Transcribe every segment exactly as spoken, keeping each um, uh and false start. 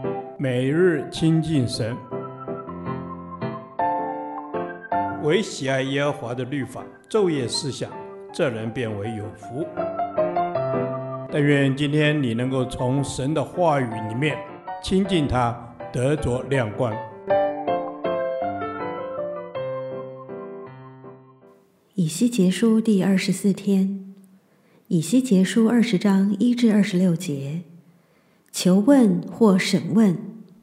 每日亲近神，唯喜爱耶和华的律法，昼夜思想，这人变为有福。但愿今天你能够从神的话语里面亲近他，得着亮光。 以西结书第二十四天，以西结书二十章一至二十六节，求问或审问。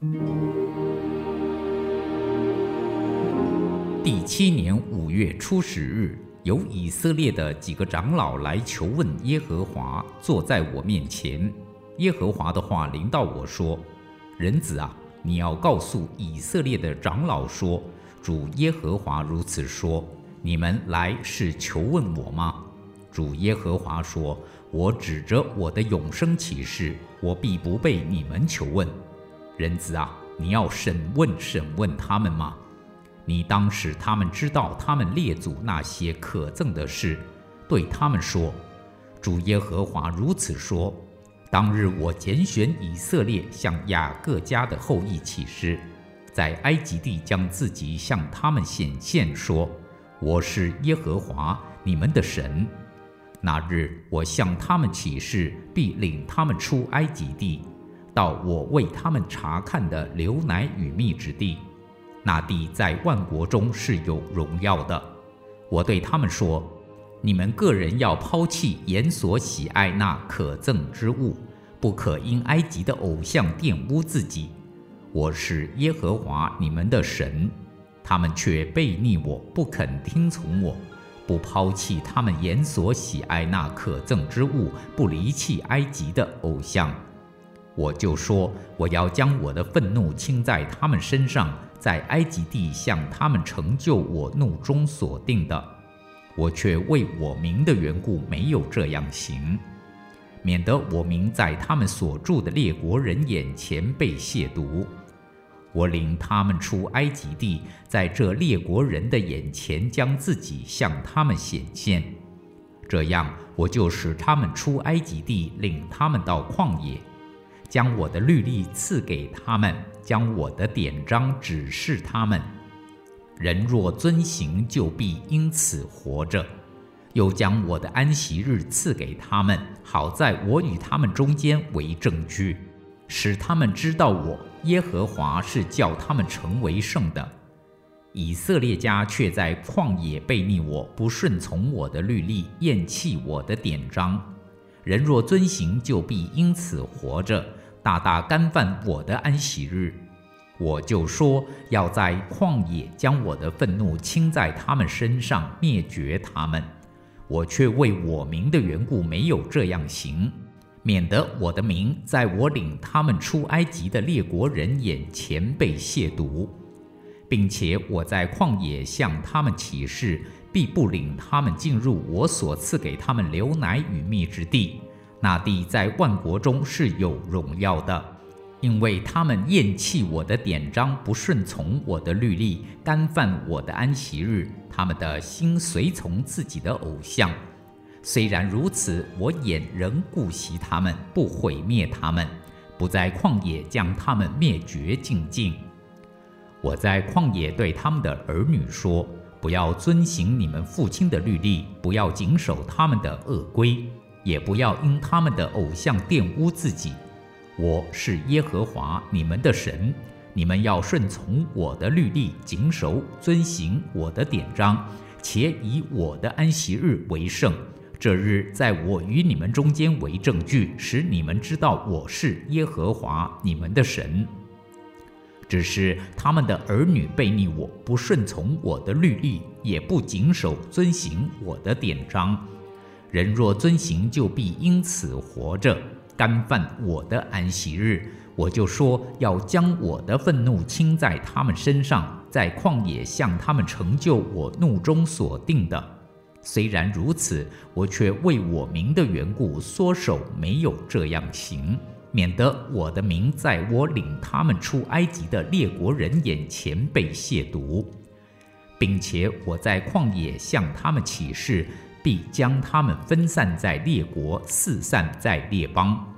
第七年五月初十日，有以色列的几个长老来求问耶和华，坐在我面前。耶和华的话临到我说：人子啊，你要告诉以色列的长老说，主耶和华如此说，你们来是求问我吗？主耶和华说，我指着我的永生起誓，我必不被你们求问。人子啊，你要审问审问他们吗？你当使他们知道他们列祖那些可憎的事，对他们说，主耶和华如此说，当日我拣选以色列向雅各家的后裔起誓，在埃及地将自己向他们显现，说，我是耶和华你们的神。那日我向他们起誓，必领他们出埃及地，到我为他们查看的流奶与蜜之地。那地在万国中是有荣耀的。我对他们说，你们个人要抛弃眼所喜爱那可憎之物，不可因埃及的偶像玷污自己。我是耶和华你们的神。他们却悖逆我，不肯听从我，不抛弃他们眼所喜爱那可憎之物，不离弃埃及的偶像。我就说，我要将我的愤怒倾在他们身上，在埃及地向他们成就我怒中所定的。我却为我名的缘故没有这样行，免得我名在他们所住的列国人眼前被亵渎。我领他们出埃及地，在这列国人的眼前将自己向他们显现。这样，我就使他们出埃及地，领他们到旷野，将我的律例赐给他们，将我的典章指示他们。人若遵行，就必因此活着。又将我的安息日赐给他们，好在我与他们中间为证据，使他们知道我耶和华是叫他们成为圣的。以色列家却在旷野悖逆我，不顺从我的律例，厌弃我的典章。人若遵行，就必因此活着，大大干犯我的安息日。我就说，要在旷野将我的愤怒倾在他们身上，灭绝他们。我却为我名的缘故没有这样行，免得我的名在我领他们出埃及的列国人眼前被亵渎。并且我在旷野向他们起誓，必不领他们进入我所赐给他们流奶与蜜之地。那地在万国中是有荣耀的，因为他们厌弃我的典章，不顺从我的律例，干犯我的安息日，他们的心随从自己的偶像。虽然如此，我眼仍顾惜他们，不毁灭他们，不在旷野将他们灭绝尽尽。我在旷野对他们的儿女说，不要遵行你们父亲的律例，不要谨守他们的恶规，也不要因他们的偶像玷污自己。我是耶和华你们的神，你们要顺从我的律例，谨守遵行我的典章，且以我的安息日为圣。这日在我与你们中间为证据，使你们知道我是耶和华你们的神。只是他们的儿女悖逆我，不顺从我的律例，也不谨守遵行我的典章。人若遵行，就必因此活着，干犯我的安息日。我就说，要将我的愤怒倾在他们身上，在旷野向他们成就我怒中所定的。虽然如此，我却为我名的缘故缩手，没有这样行，免得我的名在我领他们出埃及的列国人眼前被亵渎。并且我在旷野向他们起誓，必将他们分散在列国，四散在列邦。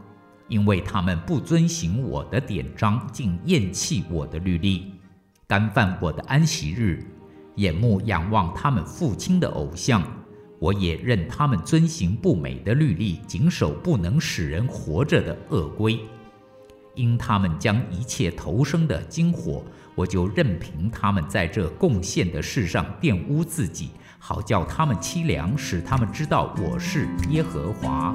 因为他们不遵行我的典章，竟厌弃我的律例，干犯我的安息日，眼目仰望他们父亲的偶像。我也任他们遵行不美的律例，谨守不能使人活着的恶规。因他们将一切投生的经火，我就任凭他们在这贡献的事上玷污自己，好叫他们凄凉，使他们知道我是耶和华。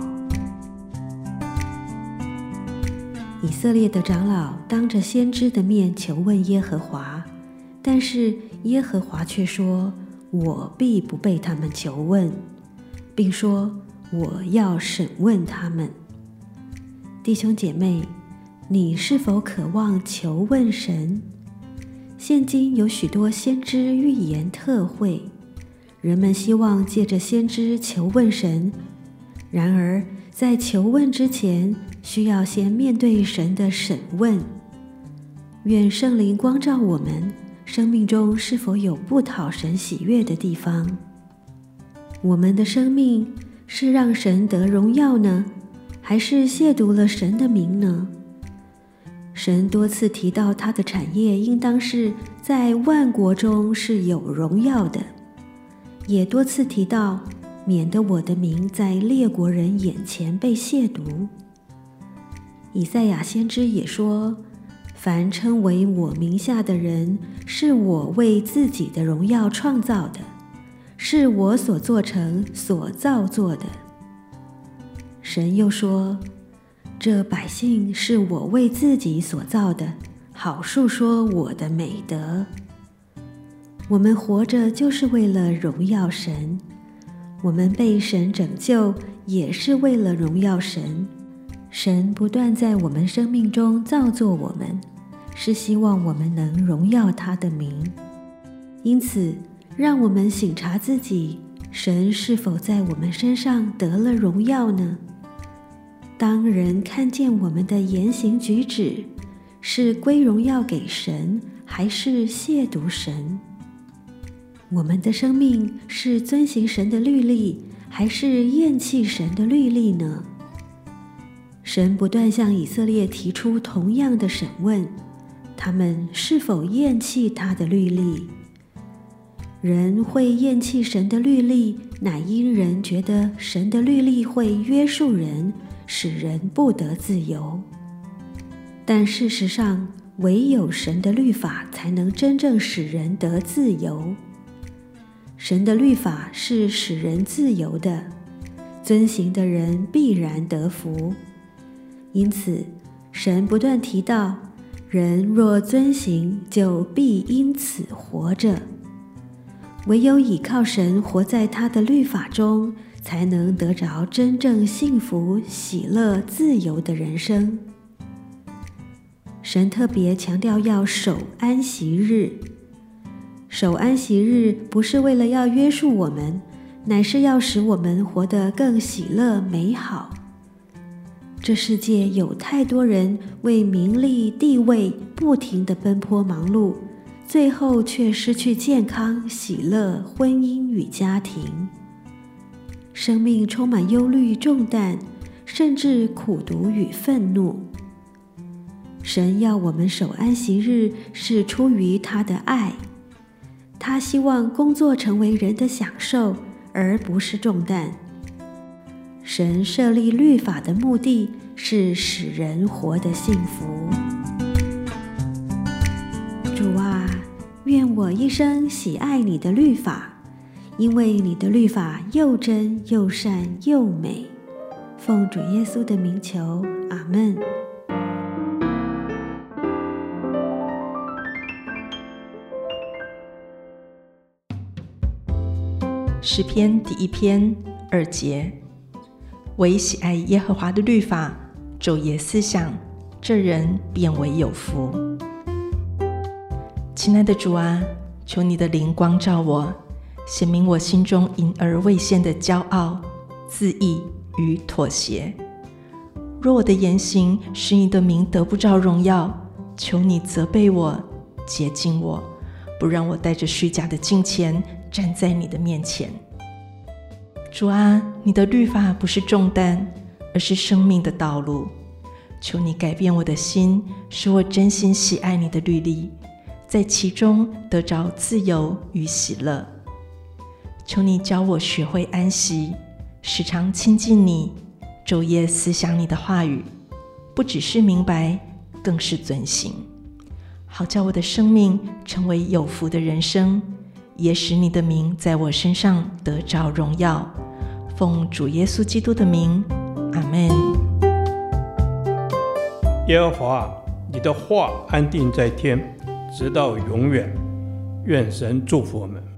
以色列的长老当着先知的面求问耶和华，但是耶和华却说，我必不被他们求问，并说我要审问他们。弟兄姐妹，你是否渴望求问神？现今有许多先知预言特会，人们希望借着先知求问神，然而在求问之前，需要先面对神的审问。愿圣灵光照我们，生命中是否有不讨神喜悦的地方？我们的生命是让神得荣耀呢，还是亵渎了神的名呢？神多次提到他的产业应当是在万国中是有荣耀的，也多次提到免得我的名在列国人眼前被亵渎。以赛亚先知也说，凡称为我名下的人，是我为自己的荣耀创造的，是我所做成所造作的。神又说，这百姓是我为自己所造的，好述说我的美德。我们活着就是为了荣耀神，我们被神拯救也是为了荣耀神。神不断在我们生命中造作我们，是希望我们能荣耀他的名。因此，让我们省察自己，神是否在我们身上得了荣耀呢？当人看见我们的言行举止，是归荣耀给神，还是亵渎神？我们的生命是遵行神的律例，还是厌弃神的律例呢？神不断向以色列提出同样的审问，他们是否厌弃他的律例？人会厌弃神的律例，乃因人觉得神的律例会约束人，使人不得自由。但事实上，唯有神的律法才能真正使人得自由。神的律法是使人自由的，遵行的人必然得福。因此，神不断提到，人若遵行，就必因此活着。唯有倚靠神，活在他的律法中，才能得着真正幸福、喜乐、自由的人生。神特别强调要守安息日。守安息日不是为了要约束我们，乃是要使我们活得更喜乐美好。这世界有太多人为名利地位不停地奔波忙碌，最后却失去健康、喜乐、婚姻与家庭。生命充满忧虑重担，甚至苦毒与愤怒。神要我们守安息日，是出于他的爱。他希望工作成为人的享受，而不是重担。神设立律法的目的是使人活得幸福。主啊，愿我一生喜爱你的律法，因为你的律法又真又善又美。奉主耶稣的名求，阿们。 诗篇第一篇二节，唯喜爱耶和华的律法，昼夜思想，这人便为有福。亲爱的主啊，求你的灵光照我，显明我心中隐而未现的骄傲、自义与妥协。若我的言行使你的名得不着荣耀，求你责备我，洁净我，不让我带着虚假的敬虔站在你的面前。主啊，你的律法不是重担，而是生命的道路。 求你改变我的心，使我真心喜爱你的律例，在其中得着自由与喜乐。求你教我学会安息，时常亲近你，昼夜思想你的话语，不只是明白，更是遵行，好叫我的生命成为有福的人生，也使你的名在我身上得着荣耀。奉主耶稣基督的名，阿们。 耶和华，你的话安定在天，直到永远。愿神祝福我们。